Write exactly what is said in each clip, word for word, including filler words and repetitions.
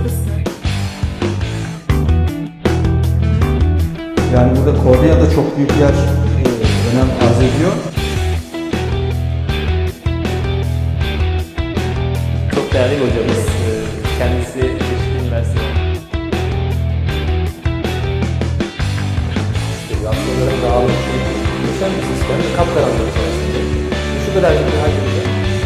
Yani burada kornea da çok büyük yer e, önem arz ediyor. Çok değerli bir hocamız. Kendisi Beşiktaş Üniversitesi. İşte yaptıkları dağılmış şey. Geçen bir sistem ve kapkaranlık içerisinde. Şu kadar bir hacimde.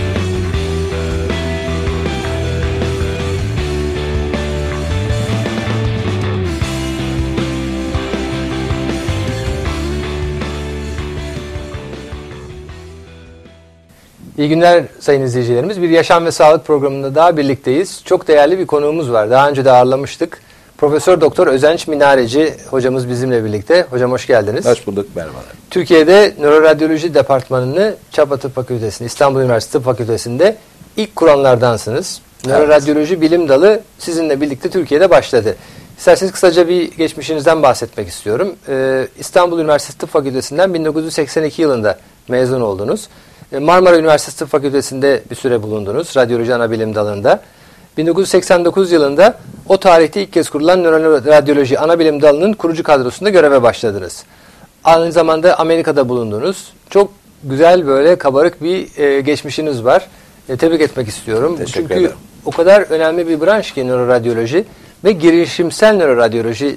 İyi günler sayın izleyicilerimiz. Bir Yaşam ve Sağlık programında daha birlikteyiz. Çok değerli bir konuğumuz var. Daha önce de ağırlamıştık. Profesör Doktor Özenç Minareci hocamız bizimle birlikte. Hocam hoş geldiniz. Hoş bulduk, merhabalar. Türkiye'de Nöroradyoloji Departmanı'nı Çapa Tıp Fakültesi'nde, İstanbul Üniversitesi Tıp Fakültesi'nde ilk kuranlardansınız. Evet. Nöroradyoloji bilim dalı sizinle birlikte Türkiye'de başladı. İsterseniz kısaca bir geçmişinizden bahsetmek istiyorum. Ee, İstanbul Üniversitesi Tıp Fakültesi'nden bin dokuz yüz seksen iki yılında mezun oldunuz. Marmara Üniversitesi Tıp Fakültesi'nde bir süre bulundunuz. Radyoloji Anabilim dalında. bin dokuz yüz seksen dokuz yılında o tarihte ilk kez kurulan Nöroradyoloji Anabilim dalının kurucu kadrosunda göreve başladınız. Aynı zamanda Amerika'da bulundunuz. Çok güzel böyle kabarık bir e, geçmişiniz var. E, tebrik etmek istiyorum. Teşekkür Çünkü ederim. o kadar önemli bir branş ki nöroradyoloji ve girişimsel nöroradyoloji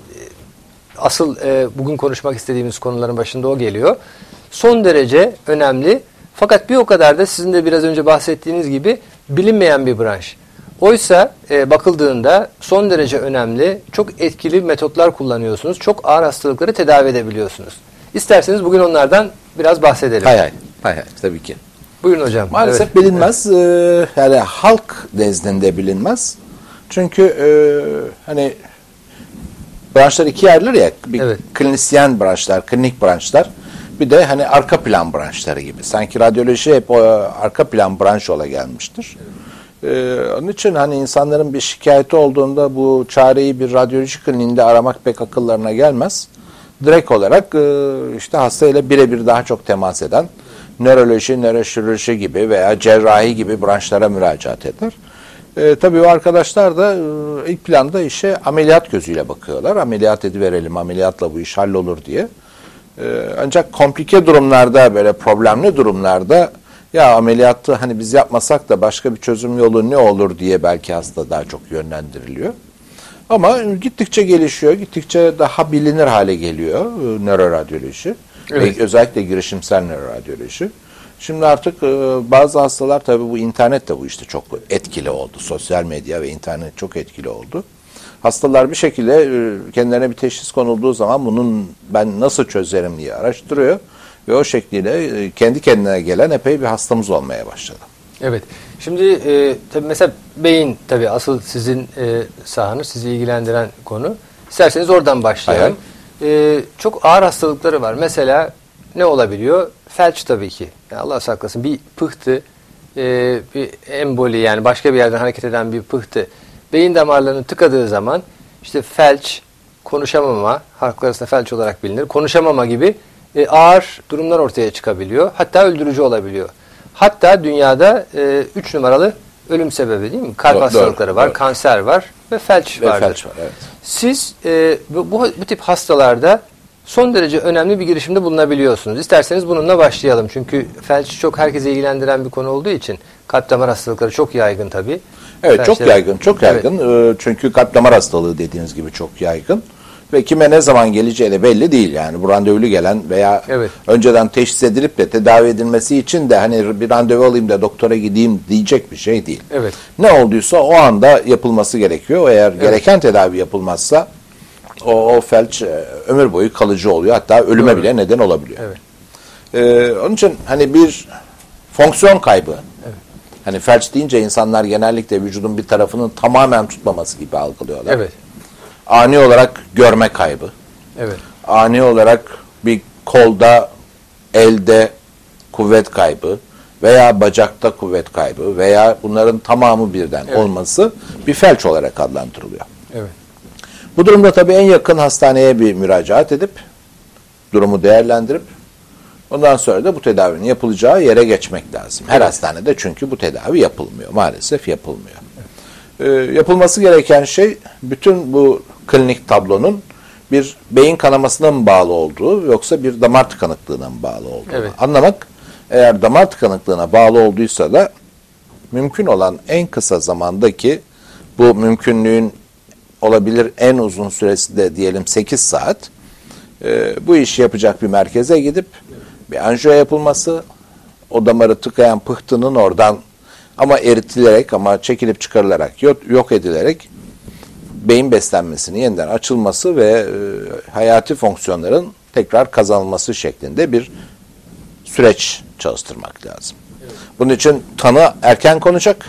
asıl e, bugün konuşmak istediğimiz konuların başında o geliyor. Son derece önemli. Fakat bir o kadar da sizin de biraz önce bahsettiğiniz gibi bilinmeyen bir branş. Oysa e, bakıldığında son derece önemli, çok etkili metotlar kullanıyorsunuz. Çok ağır hastalıkları tedavi edebiliyorsunuz. İsterseniz bugün onlardan biraz bahsedelim. Hay hay, hay hay tabii ki. Buyurun hocam. Maalesef evet. bilinmez. Ee, yani halk nezdinde bilinmez. Çünkü e, hani branşlar ikiye ayrılır ya. Bir evet. Klinisyen branşlar, klinik branşlar. Bir de hani arka plan branşları gibi. Sanki radyoloji hep o arka plan branş ola gelmiştir. Ee, onun için hani insanların bir şikayeti olduğunda bu çareyi bir radyoloji kliniğinde aramak pek akıllarına gelmez. Direkt olarak e, işte hastayla birebir daha çok temas eden nöroloji, nöroşirurji gibi veya cerrahi gibi branşlara müracaat eder. E, tabii o arkadaşlar da e, ilk planda işe ameliyat gözüyle bakıyorlar. Ameliyat ediverelim, ameliyatla bu iş hallolur diye. Ee, ancak komplike durumlarda, böyle problemli durumlarda ya ameliyatı hani biz yapmasak da başka bir çözüm yolu ne olur diye belki hasta daha çok yönlendiriliyor. Ama gittikçe gelişiyor, gittikçe daha bilinir hale geliyor e, nöroradyoloji. Evet. Ve özellikle girişimsel nöroradyoloji. Şimdi artık e, bazı hastalar tabii bu internet de bu işte çok etkili oldu. Sosyal medya ve internet çok etkili oldu. Hastalar bir şekilde kendilerine bir teşhis konulduğu zaman bunun ben nasıl çözerim diye araştırıyor. Ve o şekliyle kendi kendine gelen epey bir hastamız olmaya başladı. Evet. Şimdi e, tabii mesela beyin tabii asıl sizin e, sahanız, sizi ilgilendiren konu. İsterseniz oradan başlayalım. E, çok ağır hastalıkları var. Mesela ne olabiliyor? Felç tabii ki. Yani Allah saklasın bir pıhtı, e, bir emboli yani başka bir yerden hareket eden bir pıhtı. Beyin damarlarını tıkadığı zaman işte felç, konuşamama, halk arasında felç olarak bilinir, konuşamama gibi e, ağır durumlar ortaya çıkabiliyor. Hatta öldürücü olabiliyor. Hatta dünyada e, üç numaralı ölüm sebebi değil mi? Kalp doğru, hastalıkları doğru, var, doğru. Kanser var ve felç ve vardır. Felç var, evet. Siz e, bu, bu, bu tip hastalarda son derece önemli bir girişimde bulunabiliyorsunuz. İsterseniz bununla başlayalım. Çünkü felç çok herkese ilgilendiren bir konu olduğu için kalp damar hastalıkları çok yaygın tabii. Evet Felçler, çok yaygın, çok yaygın. Evet. Çünkü kalp damar hastalığı dediğiniz gibi çok yaygın. Ve kime ne zaman geleceği de belli değil yani. Bu randevulu gelen veya evet. önceden teşhis edilip de tedavi edilmesi için de hani bir randevu alayım da doktora gideyim diyecek bir şey değil. Evet. Ne olduysa o anda yapılması gerekiyor. Eğer evet. gereken tedavi yapılmazsa o, o felç ömür boyu kalıcı oluyor. Hatta ölüme Doğru. bile neden olabiliyor. Evet. Ee, onun için hani bir fonksiyon kaybı. Evet. Hani felç deyince insanlar genellikle vücudun bir tarafının tamamen tutmaması gibi algılıyorlar. Evet. Ani olarak görme kaybı. Evet. Ani olarak bir kolda, elde kuvvet kaybı veya bacakta kuvvet kaybı veya bunların tamamı birden evet. olması bir felç olarak adlandırılıyor. Evet. Bu durumda tabii en yakın hastaneye bir müracaat edip durumu değerlendirip ondan sonra da bu tedavinin yapılacağı yere geçmek lazım. Her evet. hastanede çünkü bu tedavi yapılmıyor. Maalesef yapılmıyor. Ee, yapılması gereken şey bütün bu klinik tablonun bir beyin kanamasına mı bağlı olduğu yoksa bir damar tıkanıklığına mı bağlı olduğu Evet. anlamak. Eğer damar tıkanıklığına bağlı olduysa da mümkün olan en kısa zamandaki bu mümkünlüğün olabilir en uzun süresi de diyelim sekiz saat e, bu işi yapacak bir merkeze gidip bir anjiyo yapılması, o damarı tıkayan pıhtının oradan ama eritilerek ama çekilip çıkarılarak yok, yok edilerek beyin beslenmesinin yeniden açılması ve e, hayati fonksiyonların tekrar kazanılması şeklinde bir süreç çalıştırmak lazım. Evet. Bunun için tanı erken konacak.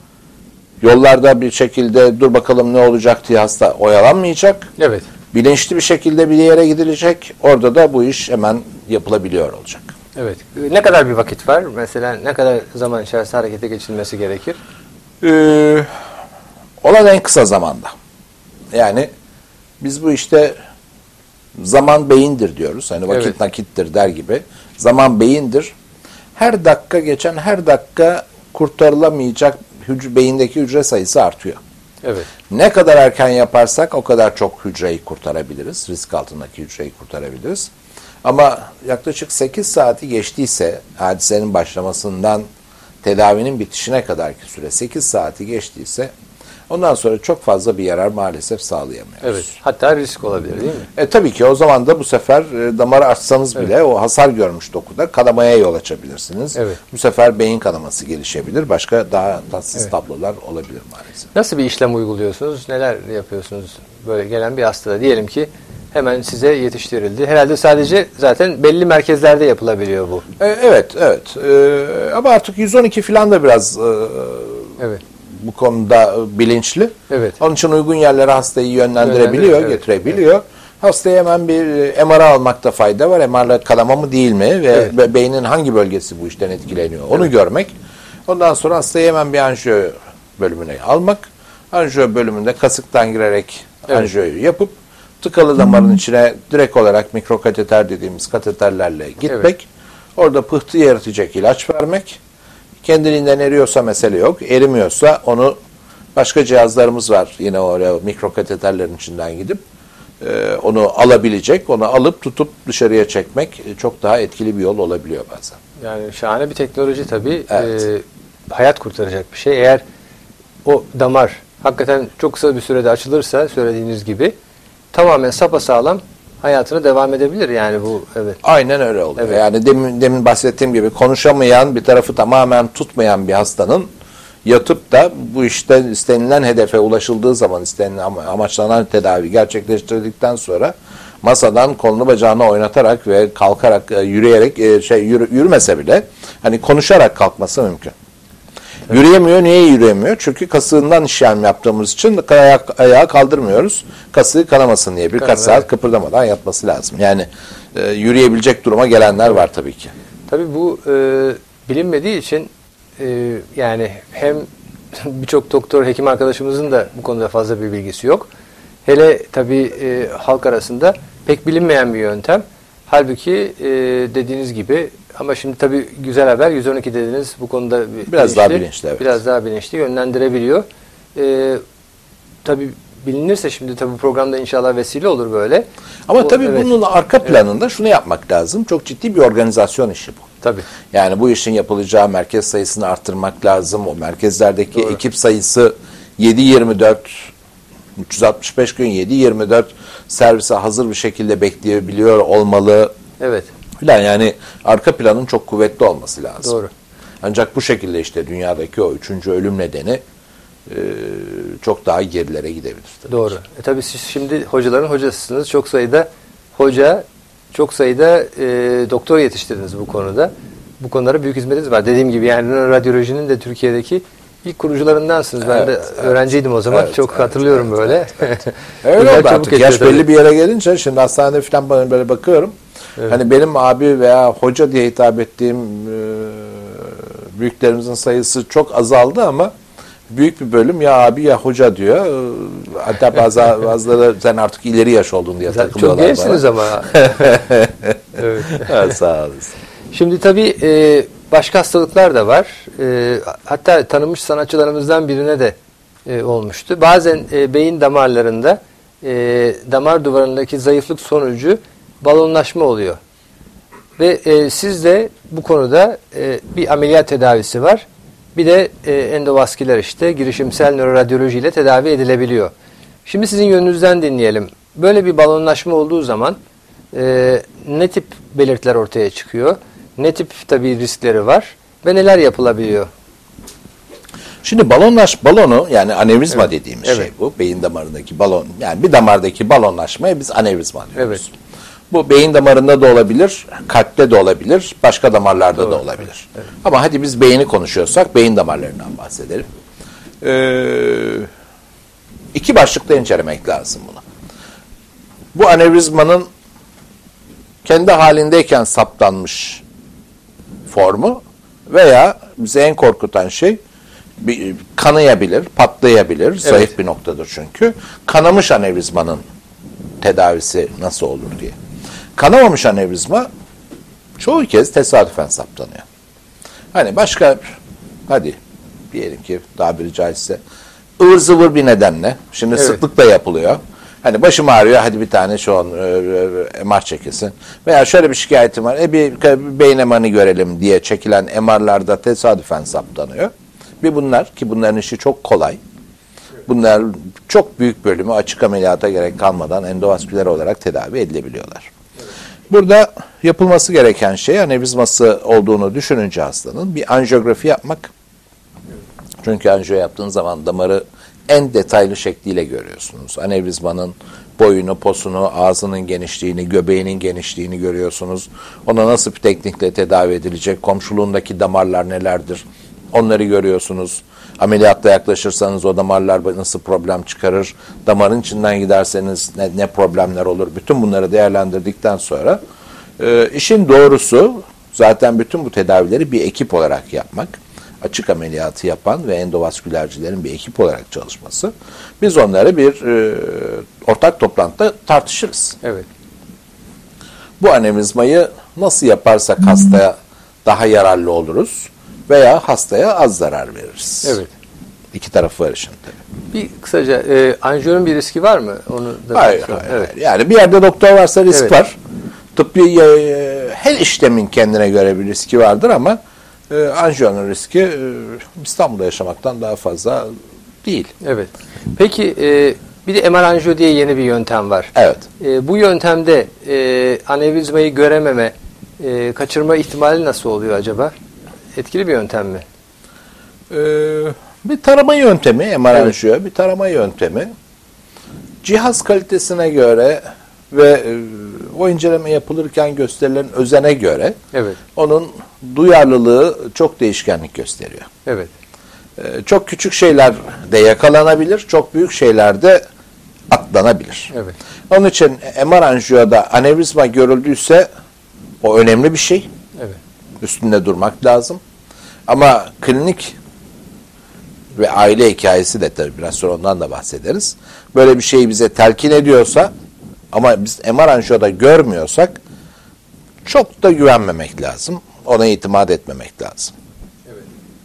Yollarda bir şekilde dur bakalım ne olacak diye hasta oyalanmayacak. Evet. Bilinçli bir şekilde bir yere gidilecek. Orada da bu iş hemen yapılabiliyor olacak. Evet. Ne kadar bir vakit var? Mesela ne kadar zaman içerisinde harekete geçilmesi gerekir? Ee, olan en kısa zamanda. Yani biz bu işte zaman beyindir diyoruz. Hani vakit Evet. nakittir der gibi. Zaman beyindir. Her dakika geçen her dakika kurtarılamayacak hücre, beyindeki hücre sayısı artıyor. Evet. Ne kadar erken yaparsak o kadar çok hücreyi kurtarabiliriz. Risk altındaki hücreyi kurtarabiliriz. Ama yaklaşık sekiz saati geçtiyse hadisenin başlamasından tedavinin bitişine kadarki süre sekiz saati geçtiyse ondan sonra çok fazla bir yarar maalesef sağlayamıyoruz. Evet. Hatta risk olabilir değil mi? E tabii ki o zaman da bu sefer e, damarı açsanız bile Evet. o hasar görmüş dokuda kanamaya yol açabilirsiniz. Evet. Bu sefer beyin kanaması gelişebilir. Başka daha tatsız Evet. tablolar olabilir maalesef. Nasıl bir işlem uyguluyorsunuz? Neler yapıyorsunuz? Böyle gelen bir hastada diyelim ki hemen size yetiştirildi. Herhalde sadece zaten belli merkezlerde yapılabiliyor bu. E, evet, evet. E, ama artık yüz on iki falan da biraz e, Evet. bu konuda bilinçli. Evet. Onun için uygun yerlere hastayı yönlendirebiliyor, Yönlendiriyor, evet. getirebiliyor. Hastaya hemen bir M R almakta fayda var. M R'la kanama mı değil mi ve Evet. be- beynin hangi bölgesi bu işten etkileniyor onu Evet. görmek. Ondan sonra hastayı hemen bir anjiyo bölümüne almak. Anjiyo bölümünde kasıktan girerek Evet. anjiyoyu yapıp tıkalı damarın içine direkt olarak mikrokateter dediğimiz kateterlerle gitmek. Evet. Orada pıhtı yaratacak ilaç vermek. Kendiliğinden eriyorsa mesele yok. Erimiyorsa onu başka cihazlarımız var. Yine oraya mikrokateterlerin içinden gidip e, onu alabilecek. Onu alıp tutup dışarıya çekmek e, çok daha etkili bir yol olabiliyor bazen. Yani şahane bir teknoloji tabii. Evet. Ee, hayat kurtaracak bir şey. Eğer o damar hakikaten çok kısa bir sürede açılırsa söylediğiniz gibi tamamen sapasağlam hayatına devam edebilir yani bu. Evet. Aynen öyle oluyor. Evet. Yani demin, demin bahsettiğim gibi konuşamayan, bir tarafı tamamen tutmayan bir hastanın yatıp da bu işte istenilen hedefe ulaşıldığı zaman istenilen ama- amaçlanan tedavi gerçekleştirdikten sonra masadan kolunu bacağını oynatarak ve kalkarak e, yürüyerek e, şey yürü- yürümese bile hani konuşarak kalkması mümkün. Evet. Yürüyemiyor. Niye yürüyemiyor? Çünkü kasığından işlem yaptığımız için ayak, ayağı kaldırmıyoruz. Kasığı kanamasın diye birkaç Kanama, saat evet. kıpırdamadan yatması lazım. Yani e, yürüyebilecek duruma gelenler var tabii ki. Tabii bu e, bilinmediği için e, yani hem birçok doktor, hekim arkadaşımızın da bu konuda fazla bir bilgisi yok. Hele tabii e, halk arasında pek bilinmeyen bir yöntem. Halbuki e, dediğiniz gibi ama şimdi tabii güzel haber yüz on iki dediniz bu konuda Biraz bilinçli, daha bilinçli, evet. Biraz daha bilinçli yönlendirebiliyor. E, tabii bilinirse şimdi tabii programda inşallah vesile olur böyle. Ama O, tabii evet. bunun arka planında şunu yapmak lazım. Çok ciddi bir organizasyon işi bu. Tabii. Yani bu işin yapılacağı merkez sayısını arttırmak lazım. O merkezlerdeki Doğru. ekip sayısı yedi yirmi dört üç yüz altmış beş gün yedi yirmi dört servise hazır bir şekilde bekleyebiliyor olmalı. Evet. Falan yani arka planın çok kuvvetli olması lazım. Doğru. Ancak bu şekilde işte dünyadaki o üçüncü ölüm nedeni e, çok daha gerilere gidebilir. Tabii. Doğru. E tabii siz şimdi hocaların hocasısınız. Çok sayıda hoca, çok sayıda e, doktor yetiştirdiniz bu konuda. Bu konulara büyük hizmetiniz var. Dediğim gibi yani radyolojinin de Türkiye'deki ilk kurucularındansınız. Ben Evet, de evet. öğrenciydim o zaman. Evet, çok evet, hatırlıyorum evet, böyle. evet, Öyle Yıllar oldu çabuk artık. geçiyor Yaş tabii. belli bir yere gelince şimdi hastanede falan bana böyle bakıyorum. Evet. Hani benim abi veya hoca diye hitap ettiğim e, büyüklerimizin sayısı çok azaldı ama büyük bir bölüm ya abi ya hoca diyor. E, Hatta bazı bazıları sen artık ileri yaş oldun diye Çok takılıyorlar gençsiniz bana. ama. Evet. Evet, sağ olasın. Şimdi tabii e, başka hastalıklar da var. E, hatta tanınmış sanatçılarımızdan birine de e, olmuştu. Bazen e, beyin damarlarında e, damar duvarındaki zayıflık sonucu balonlaşma oluyor. Ve e, sizde bu konuda e, bir ameliyat tedavisi var. Bir de e, endovasküler işte girişimsel nöroradyoloji ile tedavi edilebiliyor. Şimdi sizin yönünüzden dinleyelim. Böyle bir balonlaşma olduğu zaman e, ne tip belirtiler ortaya çıkıyor? Ne tip tabii riskleri var? Ve neler yapılabiliyor? Şimdi balonlaş balonu yani anevrizma Evet. dediğimiz Evet. şey bu. Beyin damarındaki balon yani bir damardaki balonlaşmaya biz anevrizma diyoruz. Evet. Bu beyin damarında da olabilir, kalpte de olabilir, başka damarlarda Doğru. da olabilir. Evet. Ama hadi biz beyni konuşuyorsak beyin damarlarından bahsedelim. Ee, iki başlıkta incelemek lazım bunu. Bu anevrizmanın kendi halindeyken saptanmış formu veya bize en korkutan şey bir, kanayabilir, patlayabilir. Zayıf Evet. bir noktadır çünkü. Kanamış anevrizmanın tedavisi nasıl olur diye. Kanamamış anevrizma çoğu kez tesadüfen saptanıyor. Hani başka, hadi diyelim ki tabiri caizse ıvır zıvır bir nedenle, şimdi Evet. sıklıkla yapılıyor. Hani başım ağrıyor, hadi bir tane şu an e, M R çekilsin. Veya şöyle bir şikayetim var, e bir, bir beyin M R'ını görelim diye çekilen M R'larda tesadüfen saptanıyor. Bir bunlar ki bunların işi çok kolay. Bunlar çok büyük bölümü açık ameliyata gerek kalmadan endovasküler olarak tedavi edilebiliyorlar. Burada yapılması gereken şey anevrizması olduğunu düşününce hastanın bir anjiyografi yapmak. Çünkü anjiyo yaptığın zaman damarı en detaylı şekliyle görüyorsunuz. Anevrizmanın boyunu, posunu, ağzının genişliğini, göbeğinin genişliğini görüyorsunuz. Ona nasıl bir teknikle tedavi edilecek, komşuluğundaki damarlar nelerdir onları görüyorsunuz. Ameliyatta yaklaşırsanız o damarlar nasıl problem çıkarır, damarın içinden giderseniz ne, ne problemler olur. Bütün bunları değerlendirdikten sonra e, işin doğrusu zaten bütün bu tedavileri bir ekip olarak yapmak. Açık ameliyatı yapan ve endovaskülercilerin bir ekip olarak çalışması. Biz onları bir e, ortak toplantıda tartışırız. Evet. Bu anevrizmayı nasıl yaparsak hastaya daha yararlı oluruz veya hastaya az zarar veririz. Evet. İki tarafı var işin tabii. Bir kısaca e, anjiyonun bir riski var mı? Onu da Hayır, sorayım. hayır, Evet. hayır. Yani bir yerde doktor varsa risk Evet. var. Tıbbi e, her işlemin kendine göre bir riski vardır ama e, anjiyonun riski e, İstanbul'da yaşamaktan daha fazla değil. Evet. Peki e, bir de M R anjiyo diye yeni bir yöntem var. Evet. E, bu yöntemde e, anevrizmayı görememe, e, kaçırma ihtimali nasıl oluyor acaba? Etkili bir yöntem mi? Ee, bir tarama yöntemi, M R Evet. anjiyo bir tarama yöntemi. Cihaz kalitesine göre ve e, o inceleme yapılırken gösterilen özene göre Evet. onun duyarlılığı çok değişkenlik gösteriyor. Evet. Ee, çok küçük şeyler de yakalanabilir, çok büyük şeyler de atlanabilir. Evet. Onun için M R anjiyoda anevrizma görüldüyse o önemli bir şey. Evet. Üstünde durmak lazım. Ama klinik ve aile hikayesi de tabii biraz sonra ondan da bahsederiz. Böyle bir şeyi bize telkin ediyorsa ama biz M R anjiyoda görmüyorsak çok da güvenmemek lazım. Ona itimat etmemek lazım. Evet.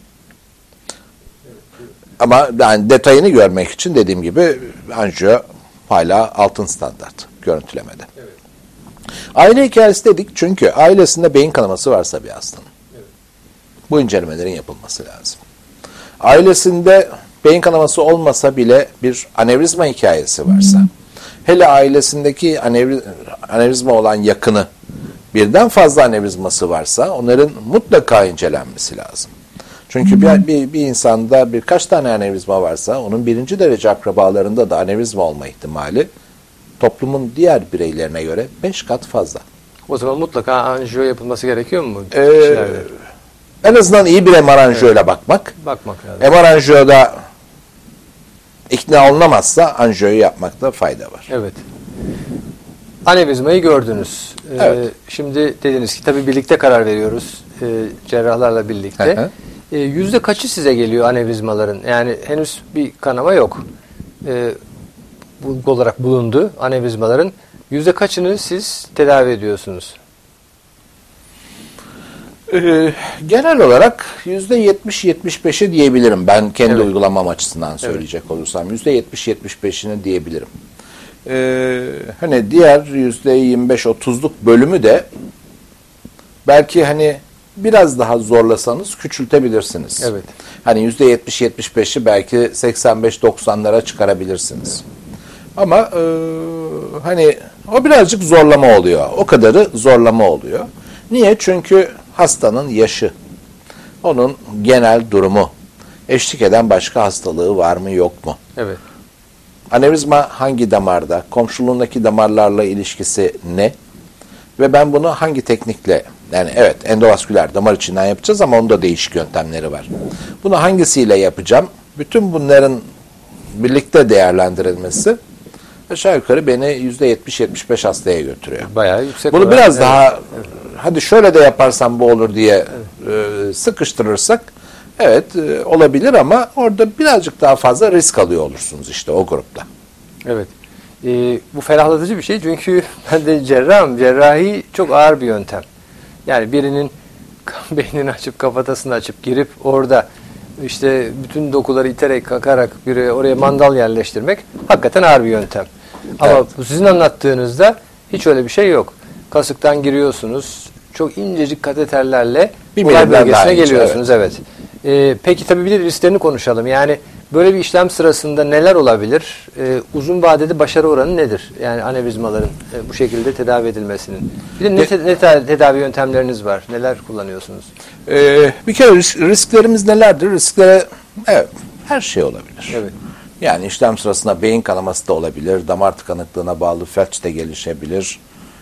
Ama yani detayını görmek için dediğim gibi anjiyo hala altın standart görüntülemede. Evet. Aile hikayesi dedik çünkü ailesinde beyin kanaması varsa bir hastanın. Evet. Bu incelemelerin yapılması lazım. Ailesinde beyin kanaması olmasa bile bir anevrizma hikayesi varsa, hele ailesindeki anevri, anevrizma olan yakını birden fazla anevrizması varsa onların mutlaka incelenmesi lazım. Çünkü bir, bir, bir insanda birkaç tane anevrizma varsa onun birinci derece akrabalarında da anevrizma olma ihtimali toplumun diğer bireylerine göre beş kat fazla. O zaman mutlaka anjiyo yapılması gerekiyor mu? bu Ee, kişilerde? En azından iyi bir M R anjiyoyla bakmak. Bakmak lazım. M R anjiyoda ikna olunamazsa anjiyoyu yapmakta fayda var. Evet. Anevrizmayı gördünüz. Ee, Evet. Şimdi dediniz ki tabii birlikte karar veriyoruz. E, cerrahlarla birlikte. Hı hı. E, yüzde kaçı size geliyor anevrizmaların? Yani henüz bir kanama yok. E, bulgu olarak bulundu anevrizmaların. Yüzde kaçını siz tedavi ediyorsunuz? Ee, genel olarak yüzde yetmiş yetmiş beşi diyebilirim. Ben kendi Evet. uygulamam açısından söyleyecek evet. olursam. yüzde yetmiş yetmiş beşini diyebilirim. Ee, hani diğer yüzde yirmi beş otuzluk bölümü de belki hani biraz daha zorlasanız küçültebilirsiniz. Evet. Hani yüzde yetmiş yetmiş beşi belki seksen beş doksanlara çıkarabilirsiniz. Ama e, hani o birazcık zorlama oluyor. O kadarı zorlama oluyor. Niye? Çünkü hastanın yaşı, onun genel durumu, eşlik eden başka hastalığı var mı yok mu? Evet. Anevrizma hangi damarda, komşuluğundaki damarlarla ilişkisi ne? Ve ben bunu hangi teknikle, yani evet endovasküler damar içinden yapacağız ama onda değişik yöntemleri var. Bunu hangisiyle yapacağım? Bütün bunların birlikte değerlendirilmesi aşağı yukarı beni yüzde yetmiş yetmiş beş hastaya götürüyor. Bayağı yüksek. Bunu olarak, biraz evet. daha Evet. hadi şöyle de yaparsam bu olur diye evet. e, sıkıştırırsak evet e, olabilir ama orada birazcık daha fazla risk alıyor olursunuz işte o grupta. Evet. Ee, bu ferahlatıcı bir şey çünkü ben de cerrahım. Cerrahi çok ağır bir yöntem. Yani birinin beynini açıp kafatasını açıp girip orada işte bütün dokuları iterek kakarak bir oraya mandal yerleştirmek hakikaten ağır bir yöntem. Ama evet. bu sizin anlattığınızda hiç öyle bir şey yok. Kasıktan giriyorsunuz. Çok incecik kateterlerle olay bölgesine geliyorsunuz. Evet. evet. Ee, peki tabii bir de risklerini konuşalım. Yani böyle bir işlem sırasında neler olabilir? Ee, uzun vadede başarı oranı nedir? Yani anevrizmaların e, bu şekilde tedavi edilmesinin. Bir de ne, te, ne tedavi yöntemleriniz var? Neler kullanıyorsunuz? Ee, bir kere risk, risklerimiz nelerdir? Risklere evet, her şey olabilir. Evet. Yani işlem sırasında beyin kanaması da olabilir, damar tıkanıklığına bağlı felç de gelişebilir.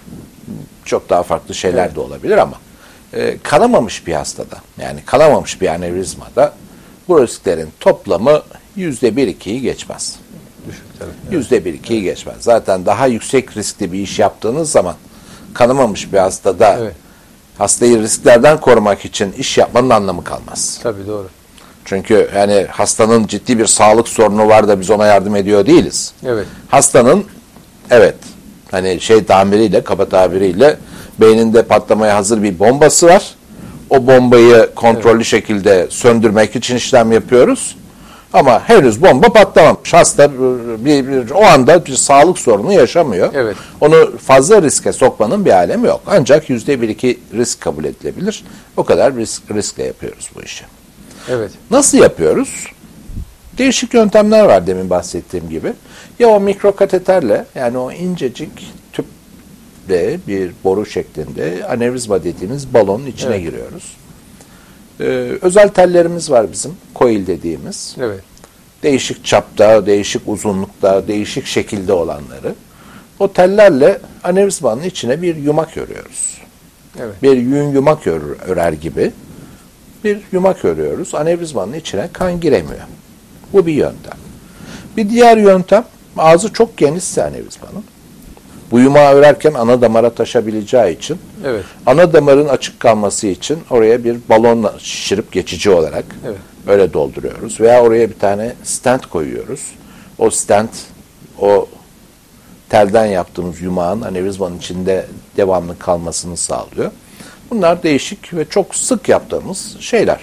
Çok daha farklı şeyler evet. de olabilir ama e, kanamamış bir hastada, yani kanamamış bir anevrizmada bu risklerin toplamı yüzde bir ikiyi geçmez. Düşük tabii. Yüzde bir ikiyi evet. geçmez. Zaten daha yüksek riskli bir iş yaptığınız zaman kanamamış bir hastada evet. hastayı risklerden korumak için iş yapmanın anlamı kalmaz. Tabii doğru. Çünkü yani hastanın ciddi bir sağlık sorunu var da biz ona yardım ediyor değiliz. Evet. Hastanın evet hani şey tabiriyle, kaba tabiriyle beyninde patlamaya hazır bir bombası var. O bombayı kontrollü evet. şekilde söndürmek için işlem yapıyoruz. Ama henüz bomba patlamamış. Hasta bir, bir, o anda bir sağlık sorunu yaşamıyor. Evet. Onu fazla riske sokmanın bir alemi yok. Ancak yüzde bir iki risk kabul edilebilir. O kadar risk, riskle yapıyoruz bu işi. Evet. Nasıl yapıyoruz? Değişik yöntemler var demin bahsettiğim gibi. Ya o mikrokateterle yani o incecik tüple bir boru şeklinde anevrizma dediğimiz balonun içine evet. giriyoruz. Ee, özel tellerimiz var bizim. Coil dediğimiz. Evet. Değişik çapta, değişik uzunlukta, değişik şekilde olanları. O tellerle anevrizmanın içine bir yumak örüyoruz. Evet. Bir yün yumak ör, örer gibi bir yumak örüyoruz. Anevrizmanın içine kan giremiyor. Bu bir yöntem. Bir diğer yöntem, ağzı çok genişse anevrizmanın. Bu yumağı örerken ana damara taşabileceği için, evet. ana damarın açık kalması için oraya bir balonla şişirip geçici olarak evet. öyle dolduruyoruz. Veya oraya bir tane stent koyuyoruz. O stent, o telden yaptığımız yumağın anevrizmanın içinde devamlı kalmasını sağlıyor. Bunlar değişik ve çok sık yaptığımız şeyler.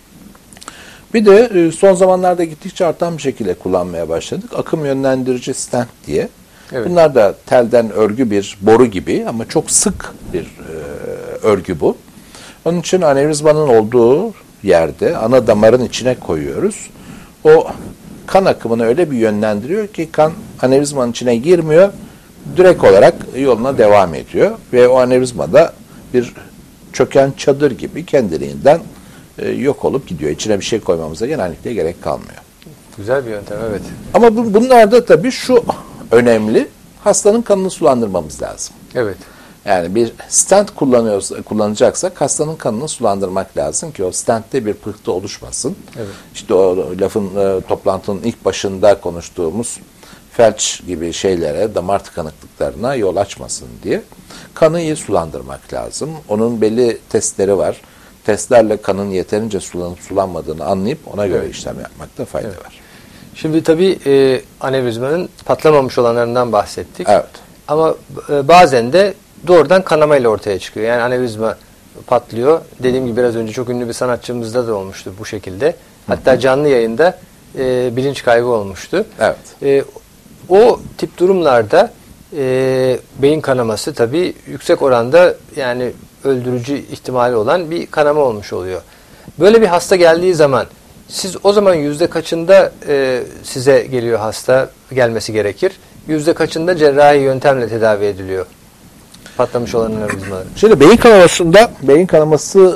Bir de son zamanlarda gittikçe artan bir şekilde kullanmaya başladık. Akım yönlendirici stent diye. Evet. Bunlar da telden örgü bir boru gibi ama çok sık bir e, örgü bu. Onun için anevrizmanın olduğu yerde ana damarın içine koyuyoruz. O kan akımını öyle bir yönlendiriyor ki kan anevrizmanın içine girmiyor. Direkt olarak yoluna devam ediyor. Ve o anevrizmada bir çöken çadır gibi kendiliğinden e, yok olup gidiyor. İçine bir şey koymamıza genellikle gerek kalmıyor. Güzel bir yöntem, evet. Ama bu, bunlarda tabii şu önemli, hastanın kanını sulandırmamız lazım. Evet. Yani bir stent kullanıyoruz, kullanacaksak hastanın kanını sulandırmak lazım ki o stentte bir pıhtı oluşmasın. Evet. İşte o lafın, e, toplantının ilk başında konuştuğumuz felç gibi şeylere, damar tıkanıklıklarına yol açmasın diye kanı iyi sulandırmak lazım. Onun belli testleri var. Testlerle kanın yeterince sulanıp sulanmadığını anlayıp ona göre evet. işlem yapmakta fayda evet. var. Şimdi tabii e, anevrizmanın patlamamış olanlarından bahsettik. Evet. Ama e, bazen de doğrudan kanamayla ortaya çıkıyor. Yani anevrizma patlıyor. Dediğim gibi biraz önce çok ünlü bir sanatçımızda da olmuştu bu şekilde. Hatta canlı yayında e, bilinç kaybı olmuştu. Evet. E, o tip durumlarda e, beyin kanaması tabii yüksek oranda yani öldürücü ihtimali olan bir kanama olmuş oluyor. Böyle bir hasta geldiği zaman siz o zaman yüzde kaçında e, size geliyor hasta gelmesi gerekir? Yüzde kaçında cerrahi yöntemle tedavi ediliyor? Patlamış olan anevrizmaları. Şimdi beyin kanamasında beyin kanaması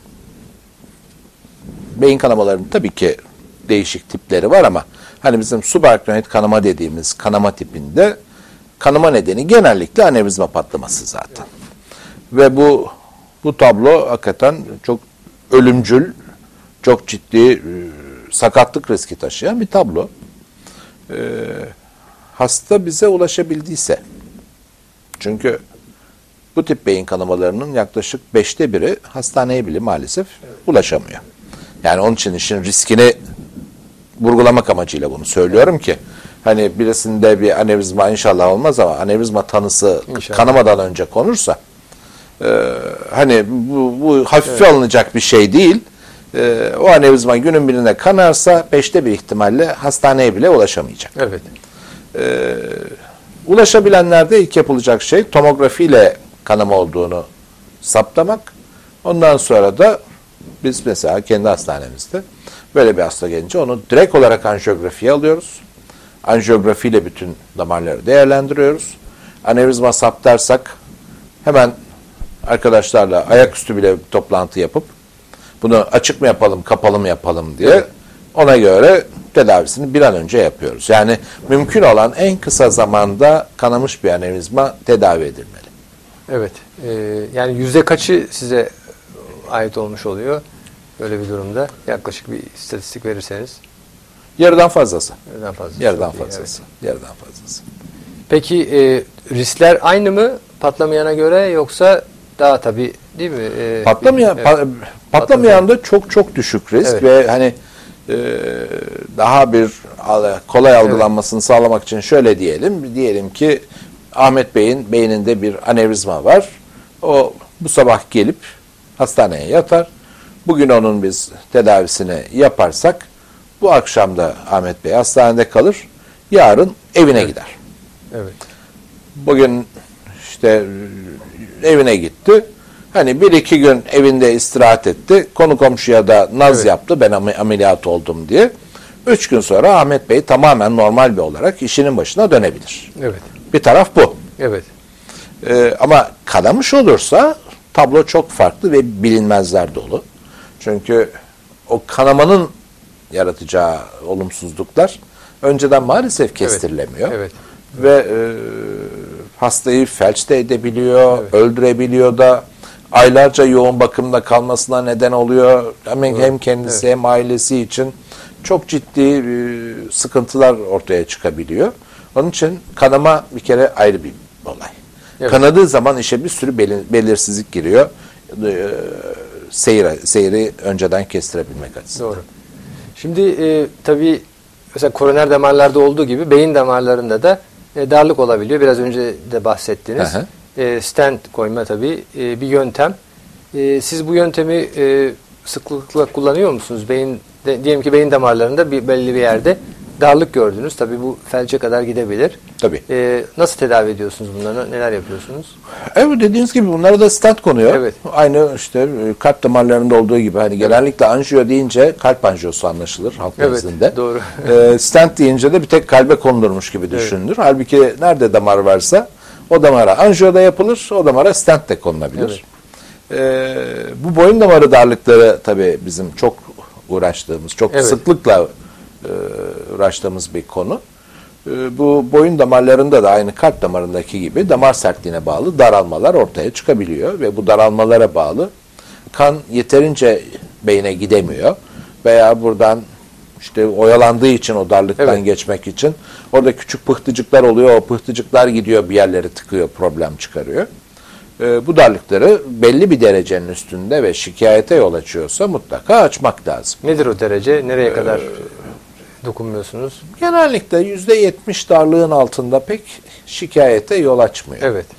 beyin kanamalarının tabii ki değişik tipleri var ama hani bizim subaraknoid kanama dediğimiz kanama tipinde kanama nedeni genellikle anevrizma patlaması zaten. Ve bu bu tablo hakikaten çok ölümcül, çok ciddi e, sakatlık riski taşıyan bir tablo. E, hasta bize ulaşabildiyse, çünkü bu tip beyin kanamalarının yaklaşık beşte biri hastaneye bile maalesef ulaşamıyor. Yani onun için işin riskini vurgulamak amacıyla bunu söylüyorum ki hani birisinde bir anevrizma inşallah olmaz ama anevrizma tanısı İnşallah. kanamadan önce konursa e, hani bu, bu hafife Evet. alınacak bir şey değil. E, o anevrizma günün birine kanarsa beşte bir ihtimalle hastaneye bile ulaşamayacak. Evet. E, ulaşabilenlerde ilk yapılacak şey tomografiyle kanama olduğunu saptamak. Ondan sonra da biz mesela kendi hastanemizde böyle bir hasta gelince onu direkt olarak anjiyografiye alıyoruz. Anjiyografiyle bütün damarları değerlendiriyoruz. Anevrizma saptarsak hemen arkadaşlarla ayaküstü bile bir toplantı yapıp bunu açık mı yapalım, kapalı mı yapalım diye Evet. ona göre tedavisini bir an önce yapıyoruz. Yani mümkün olan en kısa zamanda kanamış bir anevrizma tedavi edilmeli. Evet. Ee, yani yüzde kaçı size ait olmuş oluyor böyle bir durumda? Yaklaşık bir istatistik verirseniz. Yarıdan fazlası. Yarıdan fazlası. Yarıdan Çok iyi, fazlası. evet. Yarıdan fazlası. Peki e, riskler aynı mı patlamayana göre yoksa daha tabii değil mi? E, Patlamayan, evet. pa- patlamayan da çok çok düşük risk Evet. ve hani e, daha bir al- kolay algılanmasını sağlamak için şöyle diyelim. Diyelim ki Ahmet Bey'in beyninde bir anevrizma var. O bu sabah gelip hastaneye yatar. Bugün onun biz tedavisini yaparsak bu akşam da Ahmet Bey hastanede kalır. Yarın evine Evet. gider. Evet. Bugün işte evine gitti. Hani bir iki gün evinde istirahat etti. Konu komşuya da naz Evet. yaptı ben am- ameliyat oldum diye. Üç gün sonra Ahmet Bey tamamen normal bir olarak işinin başına dönebilir. Evet. Bir taraf bu. Evet. Ee, ama kanamış olursa tablo çok farklı ve bilinmezler dolu. Çünkü o kanamanın yaratacağı olumsuzluklar önceden maalesef kestirilemiyor. Evet. Ve e, hastayı felç de edebiliyor, Evet. öldürebiliyor da aylarca yoğun bakımda kalmasına neden oluyor. Hem, hem kendisi Evet. hem ailesi için çok ciddi e, sıkıntılar ortaya çıkabiliyor. Onun için kanama bir kere ayrı bir olay. Evet. Kanadığı zaman işe bir sürü belir- belirsizlik giriyor. E, seyri, seyri önceden kestirebilmek açısından. Doğru. Şimdi e, tabii mesela koroner damarlarda olduğu gibi beyin damarlarında da e, darlık olabiliyor. Biraz önce de bahsettiniz. Hı hı. E, stent koyma tabii e, bir yöntem. E, siz bu yöntemi e, sıklıkla kullanıyor musunuz? Beyin de, diyelim ki beyin damarlarında bir belli bir yerde darlık gördünüz. Tabii bu felce kadar gidebilir. Tabii. E, nasıl tedavi ediyorsunuz bunları? Neler yapıyorsunuz? Evet, dediğiniz gibi bunlara da stent konuyor. Evet. Aynı işte e, kalp damarlarında olduğu gibi hani genellikle anjiyo deyince kalp anjiyosu anlaşılır halk Evet, nezdinde. doğru. E, stent deyince de bir tek kalbe konulurmuş gibi düşünülür. Halbuki nerede damar varsa o damara anjiyo da yapılır, o damara stent de konulabilir. E, bu boyun damarı darlıkları tabii bizim çok uğraştığımız, çok Evet. sıklıkla e, uğraştığımız bir konu. E, bu boyun damarlarında da aynı kalp damarındaki gibi damar sertliğine bağlı daralmalar ortaya çıkabiliyor ve bu daralmalara bağlı kan yeterince beyne gidemiyor veya buradan işte oyalandığı için o darlıktan Evet. geçmek için orada küçük pıhtıcıklar oluyor, o pıhtıcıklar gidiyor bir yerleri tıkıyor, problem çıkarıyor. E, bu darlıkları belli bir derecenin üstünde ve şikayete yol açıyorsa mutlaka açmak lazım. Nedir o derece? Nereye kadar dokunmuyorsunuz? Genellikle yüzde yetmiş darlığın altında pek şikayete yol açmıyor. Evet.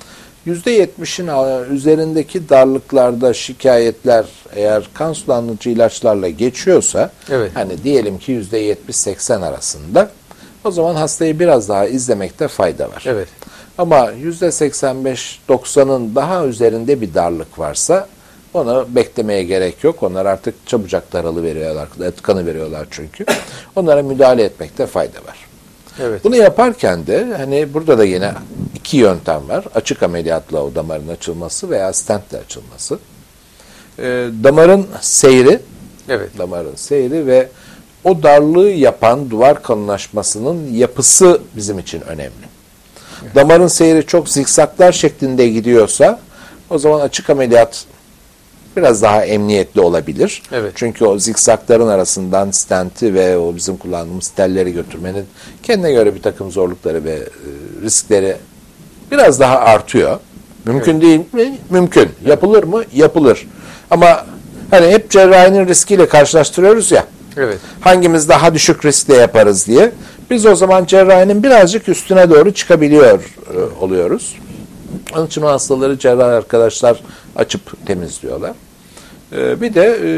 yüzde yetmişin üzerindeki darlıklarda şikayetler eğer kan sulandırıcı ilaçlarla geçiyorsa, evet. hani diyelim ki yüzde yetmiş seksen arasında, o zaman hastayı biraz daha izlemekte fayda var. Evet. Ama yüzde seksen beş doksanın daha üzerinde bir darlık varsa onu beklemeye gerek yok. Onlar artık çabucak daralı veriyorlar, kanı veriyorlar çünkü. Onlara müdahale etmekte fayda var. Evet. Bunu yaparken de hani burada da yine iki yöntem var. Açık ameliyatla o damarın açılması veya stentle açılması. Ee, damarın seyri, Evet. damarın seyri ve o darlığı yapan duvar kalınlaşmasının yapısı bizim için önemli. Evet. Damarın seyri çok zikzaklar şeklinde gidiyorsa o zaman açık ameliyat biraz daha emniyetli olabilir. Evet. Çünkü o zikzakların arasından stenti ve o bizim kullandığımız telleri götürmenin kendine göre bir takım zorlukları ve e, riskleri biraz daha artıyor. Mümkün evet. değil mi? Mümkün. Yapılır mı? Yapılır. Ama hani hep cerrahinin riskiyle karşılaştırıyoruz ya. Evet. Hangimiz daha düşük riskle yaparız diye. Biz o zaman cerrahinin birazcık üstüne doğru çıkabiliyor e, oluyoruz. Onun için o hastaları cerrah arkadaşlar açıp temizliyorlar. Ee, bir de e,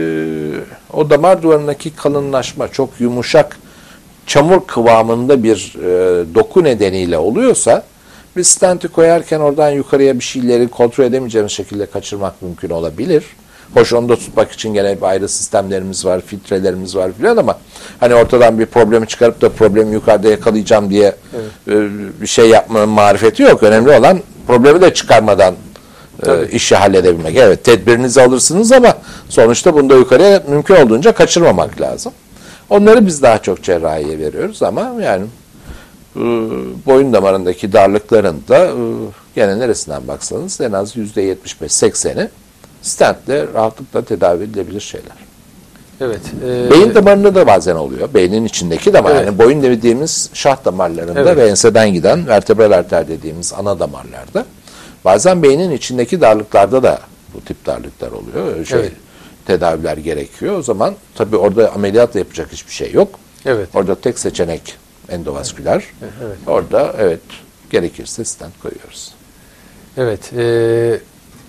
o damar duvarındaki kalınlaşma çok yumuşak, çamur kıvamında bir e, doku nedeniyle oluyorsa biz stenti koyarken oradan yukarıya bir şeyleri kontrol edemeyeceğimiz şekilde kaçırmak mümkün olabilir. Hoş, onu da tutmak için gene bir ayrı sistemlerimiz var, filtrelerimiz var filan ama hani ortadan bir problemi çıkarıp da problemi yukarıda yakalayacağım diye evet. e, bir şey yapmanın marifeti yok. Önemli olan problemi de çıkarmadan e, işi halledebilmek. Evet, tedbirinizi alırsınız ama sonuçta bunu da yukarıya mümkün olduğunca kaçırmamak lazım. Onları biz daha çok cerrahiye veriyoruz ama yani e, boyun damarındaki darlıkların da e, gene neresinden baksanız en az yüzde yetmiş beş sekseni stentle rahatlıkla tedavi edilebilir şeyler. Evet. E, Beyin damarında da bazen oluyor. Beynin içindeki damar. Evet. Yani boyun dediğimiz şah damarlarında evet. ve enseden giden vertebral arter dediğimiz ana damarlarda. Bazen beynin içindeki darlıklarda da bu tip darlıklar oluyor. Şey, evet. Tedaviler gerekiyor. O zaman tabii orada ameliyatla yapacak hiçbir şey yok. Evet. Orada tek seçenek endovasküler. Evet. Orada evet gerekirse stent koyuyoruz. Evet. E,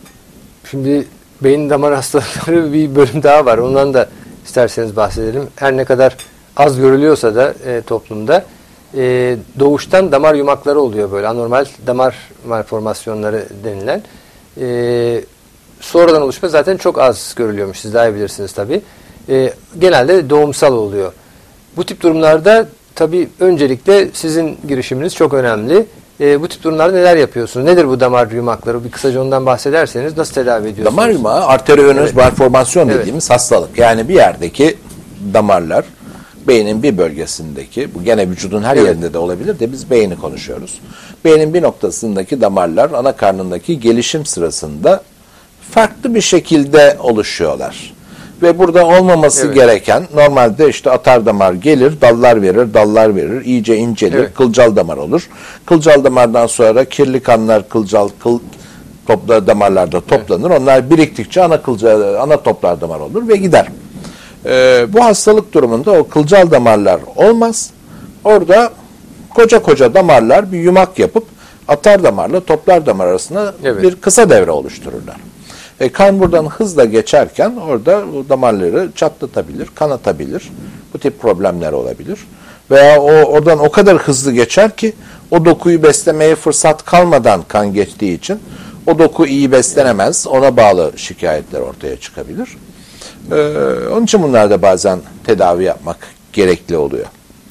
şimdi beyin damar hastalıkları bir bölüm daha var. Ondan da isterseniz bahsedelim. Her ne kadar az görülüyorsa da e, toplumda e, doğuştan damar yumakları oluyor böyle. Anormal damar malformasyonları denilen. E, sonradan oluşma zaten çok az görülüyormuş. Siz daha iyi bilirsiniz tabii. E, genelde doğumsal oluyor. Bu tip durumlarda tabii öncelikle sizin girişiminiz çok önemli. E, bu tip durumlarda neler yapıyorsunuz? Nedir bu damar yumakları? Bir kısaca ondan bahsederseniz nasıl tedavi ediyorsunuz? Damar yumağı arteriovenöz evet. malformasyon evet. dediğimiz hastalık. Yani bir yerdeki damarlar beynin bir bölgesindeki, bu gene vücudun her evet. yerinde de olabilir de biz beyni konuşuyoruz. Beynin bir noktasındaki damarlar ana karnındaki gelişim sırasında farklı bir şekilde oluşuyorlar. Ve burada olmaması evet. gereken normalde işte atar damar gelir, dallar verir, dallar verir, iyice incelir, evet. kılcal damar olur. Kılcal damardan sonra kirli kanlar kılcal kıl topla damarlarda toplanır. Evet. Onlar biriktikçe ana kılcal ana toplar damar olur ve gider. Ee, bu hastalık durumunda o kılcal damarlar olmaz. Orada koca koca damarlar bir yumak yapıp atar damarla toplar damar arasında evet. bir kısa devre oluştururlar. E, kan buradan hızla geçerken orada o damarları çatlatabilir, kanatabilir. Bu tip problemler olabilir. Veya o oradan o kadar hızlı geçer ki o dokuyu beslemeye fırsat kalmadan kan geçtiği için o doku iyi beslenemez. Ona bağlı şikayetler ortaya çıkabilir. Ee, onun için bunlarda bazen tedavi yapmak gerekli oluyor.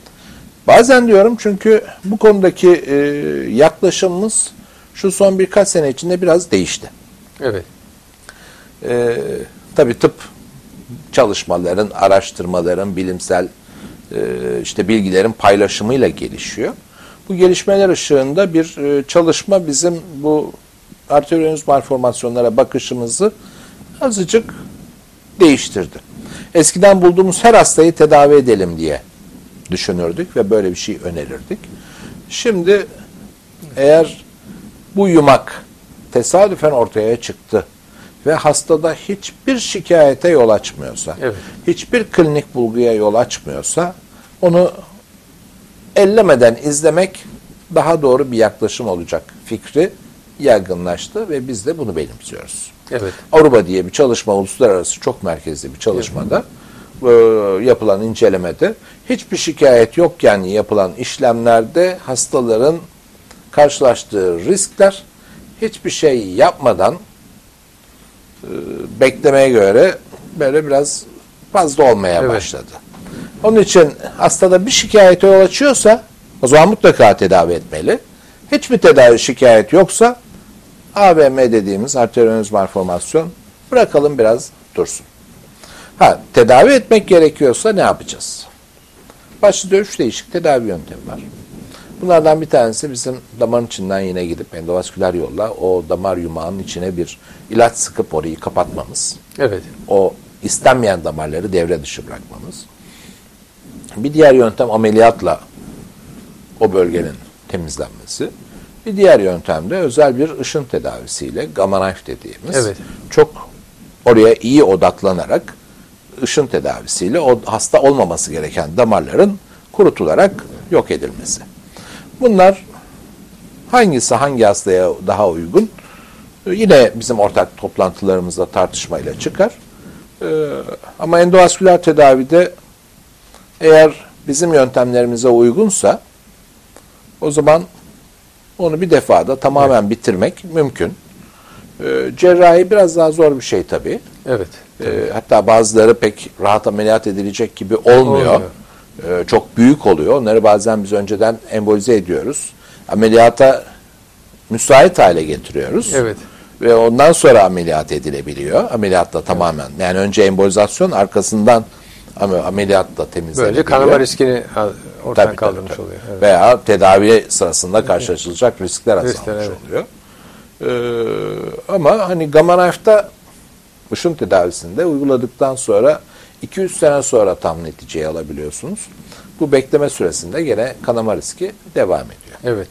Bazen diyorum çünkü bu konudaki e, yaklaşımımız şu son birkaç sene içinde biraz değişti. Evet. Ee, tabii tıp çalışmaların, araştırmaların, bilimsel e, işte bilgilerin paylaşımıyla gelişiyor. Bu gelişmeler ışığında bir e, çalışma bizim bu arteriovenöz malformasyonlara bakışımızı azıcık değiştirdi. Eskiden bulduğumuz her hastayı tedavi edelim diye düşünürdük ve böyle bir şey önerirdik. Şimdi eğer bu yumak tesadüfen ortaya çıktı ve hastada hiçbir şikayete yol açmıyorsa, evet. hiçbir klinik bulguya yol açmıyorsa onu ellemeden izlemek daha doğru bir yaklaşım olacak fikri yaygınlaştı ve biz de bunu benimsiyoruz. Evet. Aruba diye bir çalışma, uluslararası çok merkezli bir çalışmada e, yapılan incelemede hiçbir şikayet yokken yapılan işlemlerde hastaların karşılaştığı riskler hiçbir şey yapmadan e, beklemeye göre böyle biraz fazla olmaya Evet. başladı. Onun için hastada bir şikayete yol açıyorsa o zaman mutlaka tedavi etmeli. Hiçbir tedavi şikayet yoksa A V M dediğimiz arteriovenöz malformasyon bırakalım biraz dursun. Ha, tedavi etmek gerekiyorsa ne yapacağız? Başta üç değişik tedavi yöntemi var. Bunlardan bir tanesi bizim damarın içinden yine gidip endovasküler yolla o damar yumağının içine bir ilaç sıkıp orayı kapatmamız. Evet. O istenmeyen damarları devre dışı bırakmamız. Bir diğer yöntem ameliyatla o bölgenin temizlenmesi. Bir diğer yöntem de özel bir ışın tedavisiyle gamma knife dediğimiz Evet. çok oraya iyi odaklanarak ışın tedavisiyle o hasta olmaması gereken damarların kurutularak yok edilmesi. Bunlar hangisi hangi hastaya daha uygun? Yine bizim ortak toplantılarımızda tartışmayla çıkar. Ee, ama endovasküler tedavide eğer bizim yöntemlerimize uygunsa o zaman onu bir defada tamamen evet. bitirmek mümkün. Ee, cerrahi biraz daha zor bir şey tabii. Evet. Ee, hatta bazıları pek rahat ameliyat edilecek gibi olmuyor. olmuyor. Ee, çok büyük oluyor. Onları bazen biz önceden embolize ediyoruz. Ameliyata müsait hale getiriyoruz. Evet. Ve ondan sonra ameliyat edilebiliyor. Ameliyatla tamamen. Evet. Yani önce embolizasyon, arkasından ameliyatla temizlenebiliyor. Böylece kanama riskini ortadan tabii, kaldırmış tabii, oluyor. Evet. Veya tedavi sırasında karşılaşılacak riskler azalmış riskler, evet. oluyor. Ee, ama hani gamma knife'da ışın tedavisinde uyguladıktan sonra iki üç sene sonra tam neticeyi alabiliyorsunuz. Bu bekleme süresinde gene kanama riski devam ediyor. Evet.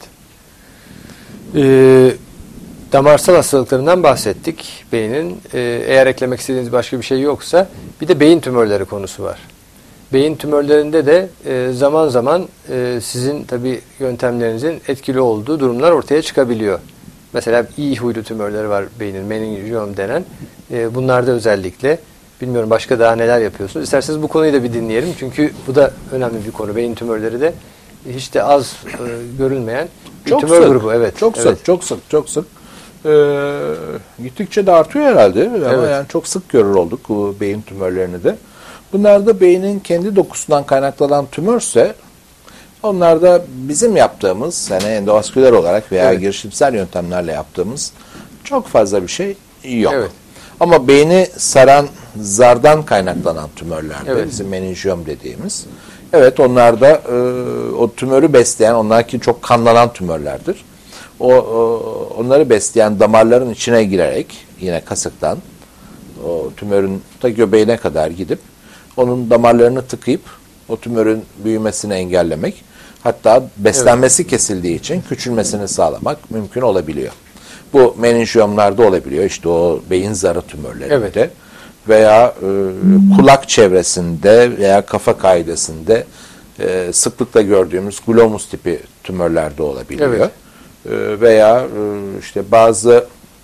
Ee, damarsal hastalıklarından bahsettik beynin. Ee, eğer eklemek istediğiniz başka bir şey yoksa bir de beyin tümörleri konusu var. Beyin tümörlerinde de e, zaman zaman e, sizin tabii yöntemlerinizin etkili olduğu durumlar ortaya çıkabiliyor. Mesela iyi huylu tümörleri var beynin, meningiom denen. E, bunlarda özellikle bilmiyorum başka daha neler yapıyorsunuz. İsterseniz bu konuyu da bir dinleyelim. Çünkü bu da önemli bir konu. Beyin tümörleri de hiç de az e, görülmeyen bir çok tümör sık, grubu. Evet. Çok evet. sık, çok sık, çok sık. Ee, gittikçe de artıyor herhalde. Evet. Ama yani çok sık görür olduk bu beyin tümörlerini de. Bunlar da beynin kendi dokusundan kaynaklanan tümörse onlarda bizim yaptığımız yani endovasküler olarak veya evet. girişimsel yöntemlerle yaptığımız çok fazla bir şey yok. Evet. Ama beyni saran zardan kaynaklanan tümörlerde evet. bizim meningiom dediğimiz evet onlarda e, o tümörü besleyen onlarki çok kanlanan tümörlerdir. O, o onları besleyen damarların içine girerek yine kasıktan o tümörün ta göbeğine kadar gidip onun damarlarını tıkayıp o tümörün büyümesini engellemek hatta beslenmesi evet. kesildiği için küçülmesini sağlamak mümkün olabiliyor. Bu meningiomlarda olabiliyor. İşte o beyin zarı tümörlerinde evet. veya e, kulak çevresinde veya kafa kaidesinde e, sıklıkla gördüğümüz glomus tipi tümörlerde olabiliyor. Evet. E, veya e, işte bazı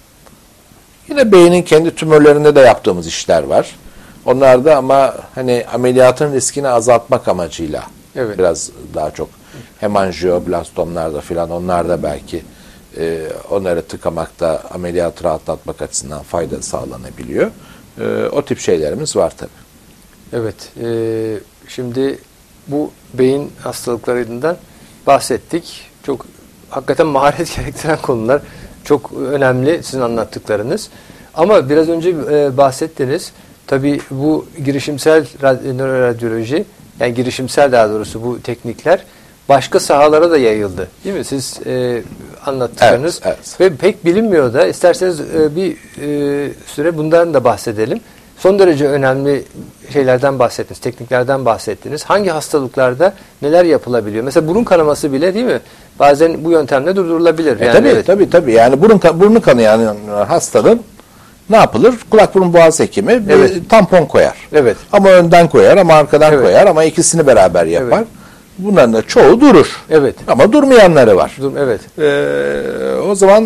yine beynin kendi tümörlerinde de yaptığımız işler var. Onlarda ama hani ameliyatın riskini azaltmak amacıyla evet. biraz daha çok hemangioblastomlarda filan onlarda belki e, onları tıkamakta ameliyatı rahatlatmak açısından fayda sağlanabiliyor. E, o tip şeylerimiz var tabii. Evet. E, şimdi bu beyin hastalıklarından bahsettik. Çok hakikaten maharet gerektiren konular. Çok önemli sizin anlattıklarınız. Ama biraz önce e, bahsettiniz. Tabii bu girişimsel nöroradyoloji, yani girişimsel daha doğrusu bu teknikler başka sahalara da yayıldı. Değil mi? Siz e, anlattıklarınız evet, evet. ve pek bilinmiyor da isterseniz e, bir e, süre bundan da bahsedelim. Son derece önemli şeylerden bahsettiniz, tekniklerden bahsettiniz. Hangi hastalıklarda neler yapılabiliyor? Mesela burun kanaması bile değil mi? Bazen bu yöntemle durdurulabilir. E, yani tabii evet. tabii tabii. Yani burun burnu kanayan hastanın ne yapılır? Kulak burun boğaz hekimi evet. bir tampon koyar. Evet. Ama önden koyar ama arkadan evet. koyar ama ikisini beraber yapar. Evet. Bunların da çoğu durur. Evet. Ama durmayanları var. Dur, evet. Ee, o zaman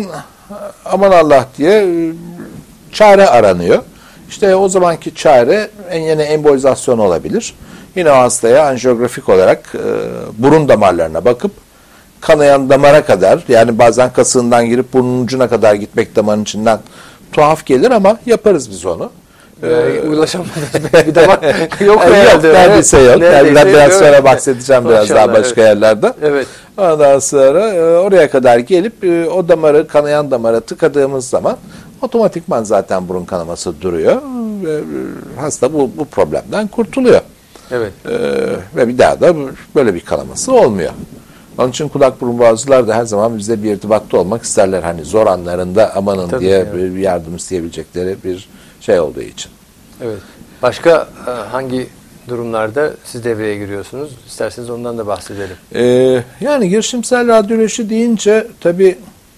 aman Allah diye e, çare aranıyor. İşte o zamanki çare en yeni embolizasyon olabilir. Yine o hastaya anjiyografik olarak e, burun damarlarına bakıp kanayan damara kadar, yani bazen kasığından girip burnun ucuna kadar gitmek damarın içinden tuhaf gelir ama yaparız biz onu. Ee, ulaşamadığınız bir damar yok Yani herhalde. yok, neredeyse yok. Neredeyse Yani biraz yok. sonra bahsedeceğim biraz Maşallah, daha başka evet. yerlerde. Evet. Ondan sonra e, oraya kadar gelip e, o damarı, kanayan damara tıkadığımız zaman otomatikman zaten burun kanaması duruyor. Ve e, hasta bu, bu problemden kurtuluyor. Evet. E, ve bir daha da böyle bir kanaması olmuyor. Onun için kulak burun boğazcılar da her zaman bizle bir irtibatta olmak isterler. Hani zor anlarında amanın Tabii diye ki, evet. bir yardım isteyebilecekleri bir şey olduğu için. Evet. Başka e, hangi durumlarda siz devreye giriyorsunuz? İsterseniz ondan da bahsedelim. Ee, yani girişimsel radyoloji deyince tabii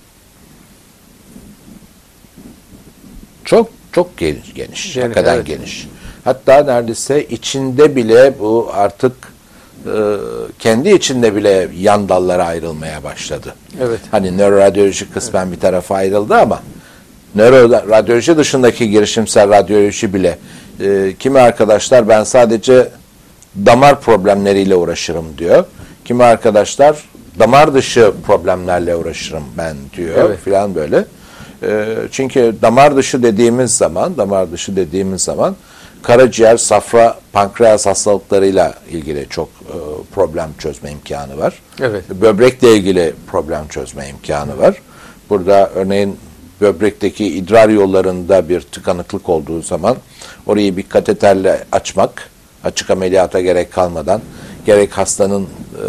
çok çok geniş, geniş, Yani, hakikaten evet. geniş. Hatta neredeyse içinde bile bu artık e, kendi içinde bile yan dallara ayrılmaya başladı. Evet. Hani nöroradyoloji kısmen evet. bir tarafa ayrıldı ama nöroradyoloji dışındaki girişimsel radyoloji bile e, kimi arkadaşlar ben sadece damar problemleriyle uğraşırım diyor. Kimi arkadaşlar damar dışı problemlerle uğraşırım ben diyor Evet. filan böyle. E, çünkü damar dışı dediğimiz zaman, damar dışı dediğimiz zaman karaciğer, safra, pankreas hastalıklarıyla ilgili çok e, problem çözme imkanı var. Evet. Böbrekle ilgili problem çözme imkanı var. Burada örneğin böbrekteki idrar yollarında bir tıkanıklık olduğu zaman orayı bir kateterle açmak, açık ameliyata gerek kalmadan, gerek hastanın e,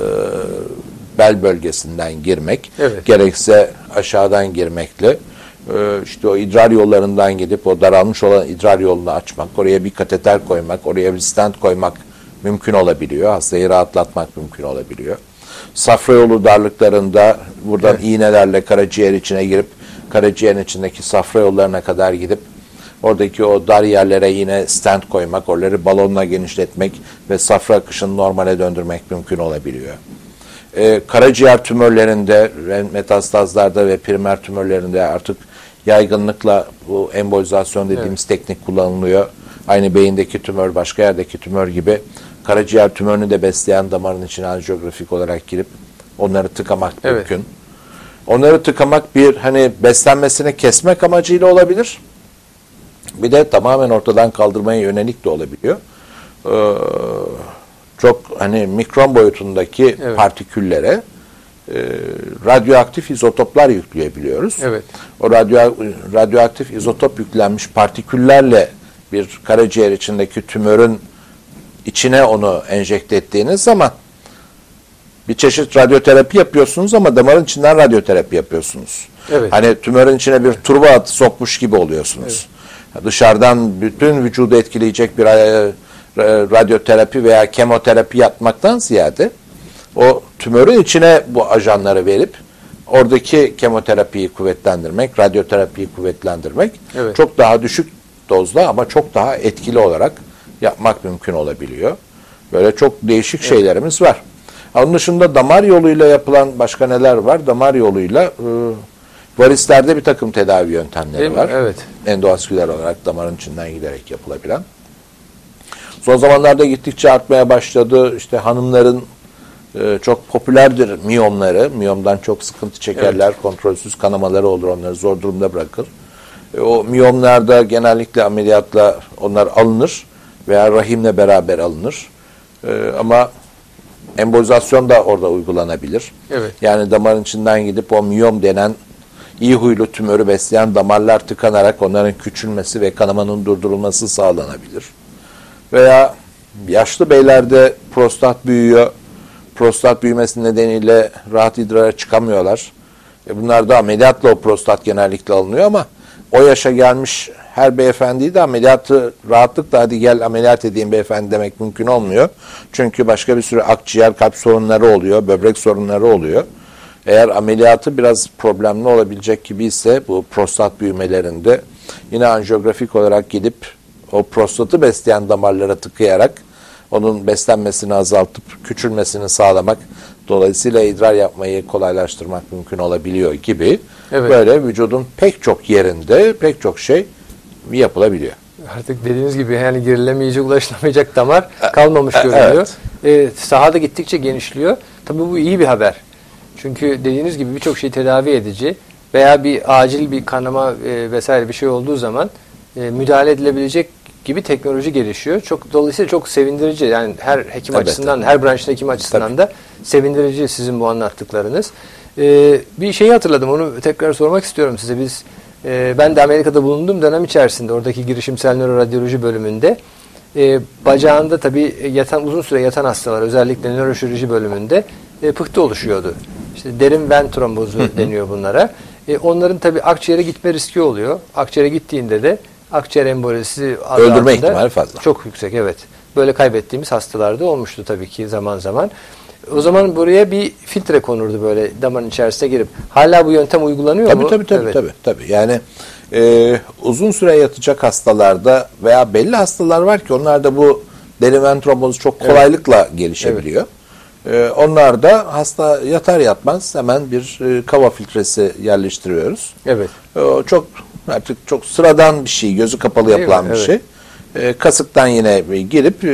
bel bölgesinden girmek, evet. gerekse aşağıdan girmekle e, işte o idrar yollarından gidip o daralmış olan idrar yolunu açmak, oraya bir kateter koymak, oraya bir stent koymak mümkün olabiliyor. Hastayı rahatlatmak mümkün olabiliyor. Safra yolu darlıklarında buradan evet. iğnelerle karaciğer içine girip karaciğerin içindeki safra yollarına kadar gidip oradaki o dar yerlere yine stent koymak, oraları balonla genişletmek ve safra akışını normale döndürmek mümkün olabiliyor. Ee, karaciğer tümörlerinde, metastazlarda ve primer tümörlerinde artık yaygınlıkla bu embolizasyon dediğimiz evet. teknik kullanılıyor. Aynı beyindeki tümör, başka yerdeki tümör gibi karaciğer tümörünü de besleyen damarın içine anjiyografik olarak girip onları tıkamak evet. mümkün. Onları tıkamak bir hani beslenmesini kesmek amacıyla olabilir. Bir de tamamen ortadan kaldırmaya yönelik de olabiliyor. Ee, çok hani mikron boyutundaki evet. partiküllere e, radyoaktif izotoplar yükleyebiliyoruz. Evet. O radyo, radyoaktif izotop yüklenmiş partiküllerle bir karaciğer içindeki tümörün içine onu enjekte ettiğiniz zaman bir çeşit radyoterapi yapıyorsunuz ama damarın içinden radyoterapi yapıyorsunuz. Evet. Hani tümörün içine bir turbo atı sokmuş gibi oluyorsunuz. Evet. Dışarıdan bütün vücudu etkileyecek bir radyoterapi veya kemoterapi yapmaktan ziyade o tümörün içine bu ajanları verip oradaki kemoterapiyi kuvvetlendirmek, radyoterapiyi kuvvetlendirmek evet. çok daha düşük dozda ama çok daha etkili olarak yapmak mümkün olabiliyor. Böyle çok değişik evet. şeylerimiz var. Onun dışında damar yoluyla yapılan başka neler var? Damar yoluyla e, varislerde bir takım tedavi yöntemleri var. Evet. Endovasküler olarak damarın içinden giderek yapılabilen. Son zamanlarda gittikçe artmaya başladı. İşte hanımların e, çok popülerdir miyomları. Miyomdan çok sıkıntı çekerler. Evet. Kontrolsüz kanamaları olur. Onları zor durumda bırakır. E, o miyomlarda genellikle ameliyatla onlar alınır veya rahimle beraber alınır. E, ama embolizasyon da orada uygulanabilir. Evet. Yani damarın içinden gidip o miyom denen iyi huylu tümörü besleyen damarlar tıkanarak onların küçülmesi ve kanamanın durdurulması sağlanabilir. Veya yaşlı beylerde prostat büyüyor. Prostat büyümesi nedeniyle rahat idrara çıkamıyorlar. E bunlar da ameliyatla o prostat genellikle alınıyor ama o yaşa gelmiş her beyefendiyi de ameliyatı rahatlıkla hadi gel ameliyat edeyim beyefendi demek mümkün olmuyor. Çünkü başka bir sürü akciğer, kalp sorunları oluyor, böbrek sorunları oluyor. Eğer ameliyatı biraz problemli olabilecek gibi ise bu prostat büyümelerinde yine anjiyografik olarak gidip o prostatı besleyen damarlara tıkayarak onun beslenmesini azaltıp küçülmesini sağlamak, dolayısıyla idrar yapmayı kolaylaştırmak mümkün olabiliyor gibi Evet. Böyle vücudun pek çok yerinde pek çok şey yapılabiliyor. Artık dediğiniz gibi yani girilemeyecek, ulaşılamayacak damar kalmamış görünüyor. Evet. E, saha da gittikçe genişliyor. Tabii bu iyi bir haber. Çünkü dediğiniz gibi birçok şeyi tedavi edici veya bir acil bir kanama e, vesaire bir şey olduğu zaman e, müdahale edilebilecek gibi teknoloji gelişiyor. Çok dolayısıyla çok sevindirici. Yani her hekim Evet, açısından, evet. her branşın hekim açısından Tabii. da sevindirici sizin bu anlattıklarınız. E, bir şeyi hatırladım. Onu tekrar sormak istiyorum size. Biz e, ben de Amerika'da bulunduğum dönem içerisinde oradaki girişimsel nöroradyoloji bölümünde e, bacağında tabii yatan uzun süre yatan hastalar özellikle nöroşirurji bölümünde e, pıhtı oluşuyordu. İşte derin ven trombozu deniyor bunlara. E, onların tabii akciğere gitme riski oluyor. Akciğere gittiğinde de akciğer embolisi adı Öldürme altında ihtimali fazla. çok yüksek, evet. Böyle kaybettiğimiz hastalarda olmuştu tabii ki zaman zaman. O zaman buraya bir filtre konurdu böyle damarın içerisine girip. Hala bu yöntem uygulanıyor Tabii mu? tabii tabii Evet. tabii tabii. Yani e, uzun süre yatacak hastalarda veya belli hastalar var ki onlarda bu derin ven trombozu çok kolaylıkla gelişebiliyor. E, onlarda hasta yatar yatmaz hemen bir e, kava filtresi yerleştiriyoruz. Evet. O çok artık çok sıradan bir şey, gözü kapalı Değil yapılan mi? bir Evet. şey. E, kasıktan yine girip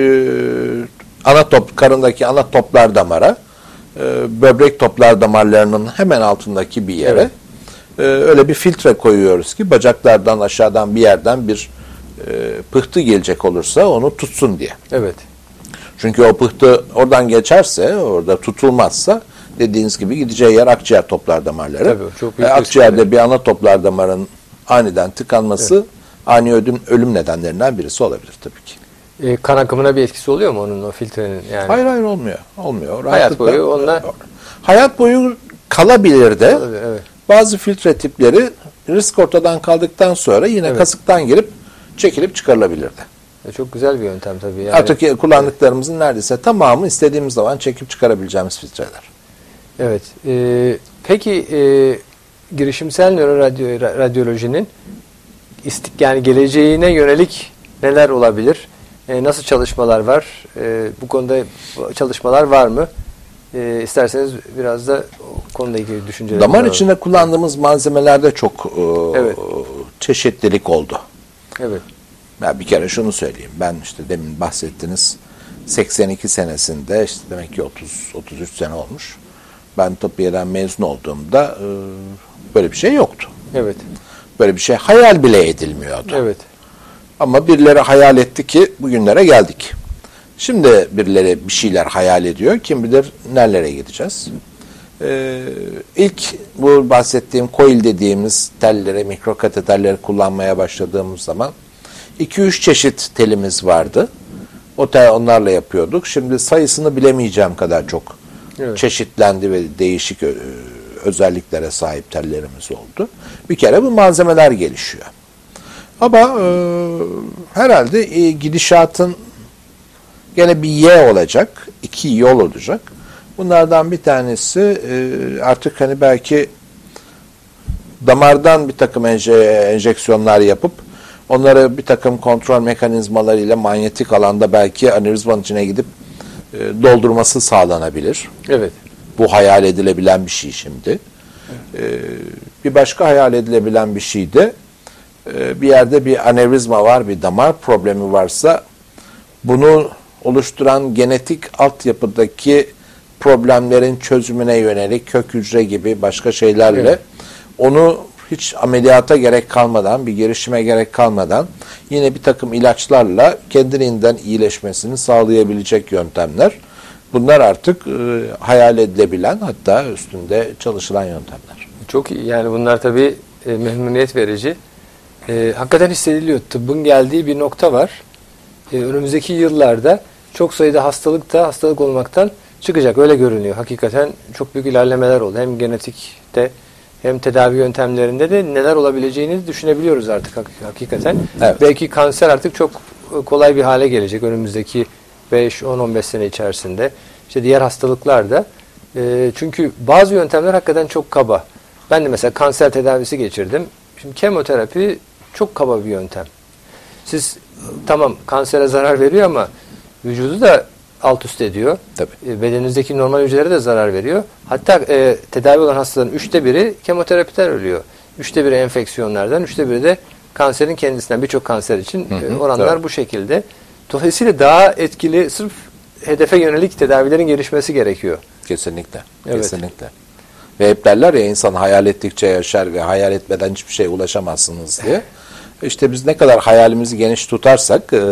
e, ana top, karındaki ana toplar damara, e, böbrek toplar damarlarının hemen altındaki bir yere Evet. e, öyle bir filtre koyuyoruz ki bacaklardan aşağıdan bir yerden bir e, pıhtı gelecek olursa onu tutsun diye. Evet. Çünkü o pıhtı oradan geçerse, orada tutulmazsa dediğiniz gibi gideceği yer akciğer toplar damarları. Tabii, çok büyük Ve risk akciğerde oluyor. bir ana toplar damarın aniden tıkanması ani ölüm, ölüm nedenlerinden birisi olabilir tabii ki. E, kan akımına bir etkisi oluyor mu onun o filtrenin? Yani Hayır hayır olmuyor. Olmuyor. Hayat boyu onunla- Hayat boyu kalabilir de. Tabii, evet. Bazı filtre tipleri risk ortadan kaldıktan sonra yine Evet. kasıktan girip çekilip çıkarılabilir de. E, çok güzel bir yöntem tabii. Yani, Artık kullandıklarımızın neredeyse tamamı istediğimiz zaman çekip çıkarabileceğimiz filtreler. Evet. E, peki e, girişimsel nöroradyolojinin istik yani geleceğine yönelik neler olabilir? E, nasıl çalışmalar var? E, bu konuda çalışmalar var mı? E, isterseniz biraz da o konuyla ilgili düşüncelerinizi Damar alalım. içinde kullandığımız malzemelerde çok e, Evet. çeşitlilik oldu. Evet. Ben bir kere şunu söyleyeyim. Ben işte demin bahsettiniz seksen iki senesinde işte demek ki otuz otuz üç sene olmuş. Ben tıbbiyeden mezun olduğumda e, böyle bir şey yoktu. Evet. Böyle bir şey hayal bile edilmiyordu. Evet. Ama birileri hayal etti ki bugünlere geldik. Şimdi birileri bir şeyler hayal ediyor. Kim bilir nerelere gideceğiz. Ee, ilk bu bahsettiğim coil dediğimiz telleri, mikrokateterleri kullanmaya başladığımız zaman iki üç çeşit telimiz vardı. O tel onlarla yapıyorduk. Şimdi sayısını bilemeyeceğim kadar çok Evet. çeşitlendi ve değişik ö- özelliklere sahip tellerimiz oldu. Bir kere bu malzemeler gelişiyor. Ama e, herhalde e, gidişatın gene bir Y olacak, iki yol olacak. Bunlardan bir tanesi e, artık hani belki damardan bir takım enje, enjeksiyonlar yapıp onları bir takım kontrol mekanizmalarıyla manyetik alanda belki anevrizmanın içine gidip e, doldurması sağlanabilir. Evet. Bu hayal edilebilen bir şey şimdi. Ee, bir başka hayal edilebilen bir şey de e, bir yerde bir anevrizma var, bir damar problemi varsa bunu oluşturan genetik altyapıdaki problemlerin çözümüne yönelik kök hücre gibi başka şeylerle Evet. onu hiç ameliyata gerek kalmadan, bir girişime gerek kalmadan yine bir takım ilaçlarla kendiliğinden iyileşmesini sağlayabilecek yöntemler. Bunlar artık e, hayal edilebilen, hatta üstünde çalışılan yöntemler. Çok iyi. Yani bunlar tabii e, memnuniyet verici. E, hakikaten hissediliyor. Tıbbın geldiği bir nokta var. E, önümüzdeki yıllarda çok sayıda hastalık da hastalık olmaktan çıkacak. Öyle görünüyor. Hakikaten çok büyük ilerlemeler oldu. Hem genetikte hem tedavi yöntemlerinde de neler olabileceğini düşünebiliyoruz artık hak- hakikaten. Evet. Belki kanser artık çok e, kolay bir hale gelecek önümüzdeki beş on on beş sene içerisinde. İşte diğer hastalıklar da. E, çünkü bazı yöntemler hakikaten çok kaba. Ben de mesela kanser tedavisi geçirdim. Şimdi kemoterapi çok kaba bir yöntem. Siz tamam kansere zarar veriyor ama vücudu da alt üst ediyor. Tabii. E, bedeninizdeki normal hücrelere de zarar veriyor. Hatta e, tedavi olan hastaların üçte biri kemoterapiden ölüyor. Üçte biri enfeksiyonlardan, üçte biri de kanserin kendisinden. Birçok kanser için Hı hı, e, oranlar doğru. bu şekilde. Dolayısıyla daha etkili, sırf hedefe yönelik tedavilerin gelişmesi gerekiyor. Kesinlikle. Evet. Kesinlikle. Ve hep derler ya, insan hayal ettikçe yaşar ve hayal etmeden hiçbir şeye ulaşamazsınız diye. İşte biz ne kadar hayalimizi geniş tutarsak, e,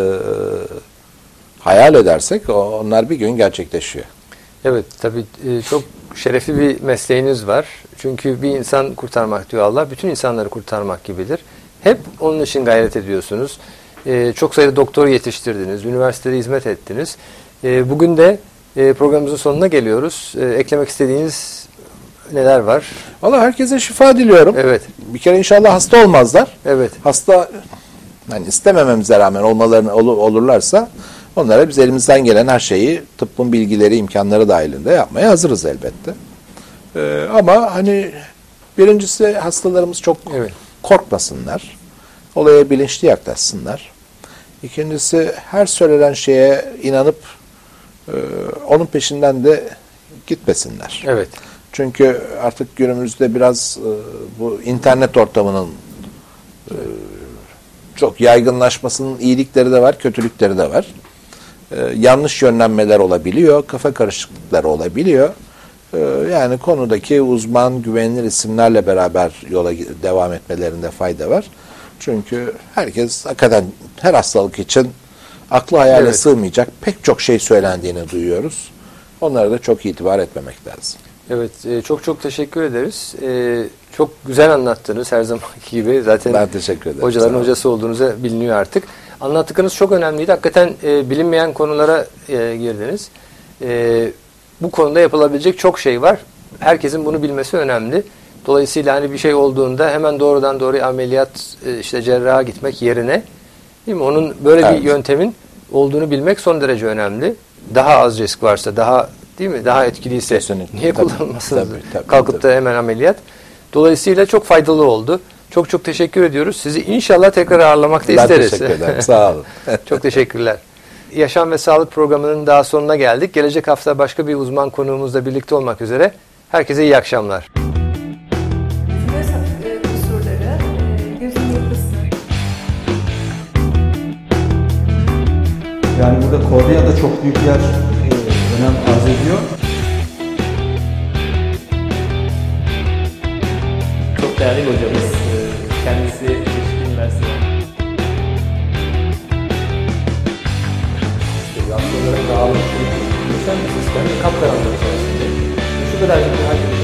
hayal edersek o- onlar bir gün gerçekleşiyor. Evet, tabii e, çok şerefli bir mesleğiniz var. Çünkü bir insan kurtarmak diyor Allah, bütün insanları kurtarmak gibidir. Hep onun için gayret ediyorsunuz. E, çok sayıda doktor yetiştirdiniz, üniversitede hizmet ettiniz. E, bugün de e, programımızın sonuna geliyoruz. E, eklemek istediğiniz neler var? Valla herkese şifa diliyorum. Evet, Bir kere inşallah hasta olmazlar. evet, Hasta, hani istemememize rağmen olmalarını olur, olurlarsa onlara biz elimizden gelen her şeyi tıbbın bilgileri, imkanları dahilinde yapmaya hazırız elbette. Ee, ama hani birincisi hastalarımız çok evet. korkmasınlar. Olaya bilinçli yaklaşsınlar. İkincisi her söylenen şeye inanıp e, onun peşinden de gitmesinler. Evet. Çünkü artık günümüzde biraz e, bu internet ortamının e, çok yaygınlaşmasının iyilikleri de var, kötülükleri de var. E, yanlış yönlenmeler olabiliyor, kafa karışıklıkları olabiliyor. E, yani konudaki uzman, güvenilir isimlerle beraber yola gi- devam etmelerinde fayda var. Çünkü herkes hakikaten her hastalık için aklı hayale Evet. sığmayacak pek çok şey söylendiğini duyuyoruz. Onlara da çok itibar etmemek lazım. Evet, e, çok çok teşekkür ederiz. E, çok güzel anlattınız her zamanki gibi. Zaten Ben teşekkür ederim. hocaların Sağ olun. hocası olduğunuzu biliniyor artık. Anlattıklarınız çok önemliydi. Hakikaten e, bilinmeyen konulara e, girdiniz. E, bu konuda yapılabilecek çok şey var. Herkesin bunu bilmesi önemli. Dolayısıyla hani bir şey olduğunda hemen doğrudan doğruya ameliyat, e, işte cerraha gitmek yerine, değil mi? Onun böyle Evet. bir yöntemin olduğunu bilmek son derece önemli. Daha az risk varsa, daha değil mi? Daha etkiliyse Kesinlikle. niye Tabii, kullanılmasınız? tabii, tabii, Kalkıp tabii. da hemen ameliyat. Dolayısıyla çok faydalı oldu. Çok çok teşekkür ediyoruz. Sizi inşallah tekrar ağırlamakta Ben isteriz. teşekkür ederim. Sağ olun. Çok teşekkürler. Yaşam ve Sağlık programının daha sonuna geldik. Gelecek hafta başka bir uzman konuğumuzla birlikte olmak üzere. Herkese iyi akşamlar. Göz e, kusurları, e, gözün yapısı. Yani burada kornea da çok büyük yer e, önem arz ediyor. Çok değerli bir hocamız. Ee, Kendisi Çeşitli Üniversitesi'nden. İşte hastalara dağılım, muhteşem bir sistem, kapkaranlık içerisinde. Şu kadarcık bir